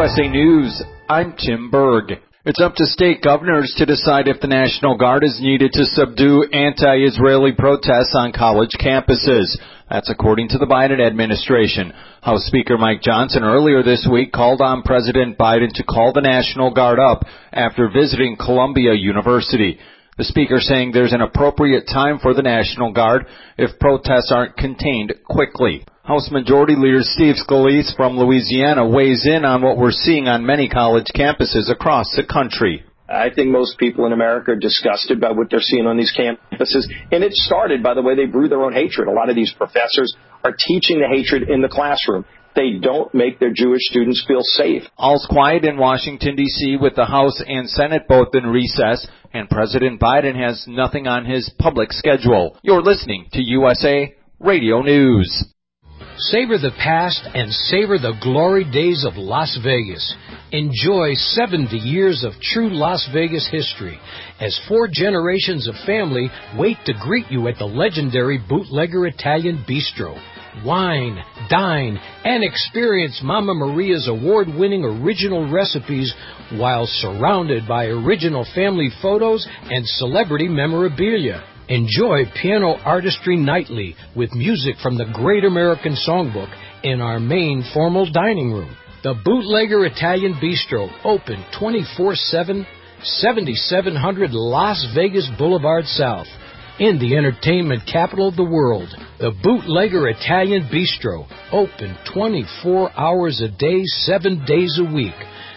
USA News, I'm Tim Berg. It's up to state governors to decide if the National Guard is needed to subdue anti-Israeli protests on college campuses. That's according to the Biden administration. House Speaker Mike Johnson earlier this week called on President Biden to call the National Guard up after visiting Columbia University. The speaker saying there's an appropriate time for the National Guard if protests aren't contained quickly. House Majority Leader Steve Scalise from Louisiana weighs in on what we're seeing on many college campuses across the country. I think most people in America are disgusted by what they're seeing on these campuses. And it started by the way they brew their own hatred. A lot of these professors are teaching the hatred in the classroom. They don't make their Jewish students feel safe. All's quiet in Washington, D.C. with the House and Senate both in recess, and President Biden has nothing on his public schedule. You're listening to USA Radio News. Savor the past and savor the glory days of Las Vegas. Enjoy 70 years of true Las Vegas history as 4 generations of family wait to greet you at the legendary Bootlegger Italian Bistro. Wine, dine, and experience Mama Maria's award-winning original recipes while surrounded by original family photos and celebrity memorabilia. Enjoy piano artistry nightly with music from the Great American Songbook in our main formal dining room. The Bootlegger Italian Bistro, open 24/7, 7700 Las Vegas Boulevard South, in the entertainment capital of the world. The Bootlegger Italian Bistro, open 24 hours a day, 7 days a week.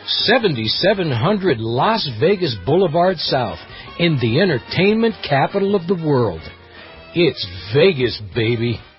7700 Las Vegas Boulevard South, in the entertainment capital of the world. It's Vegas, baby.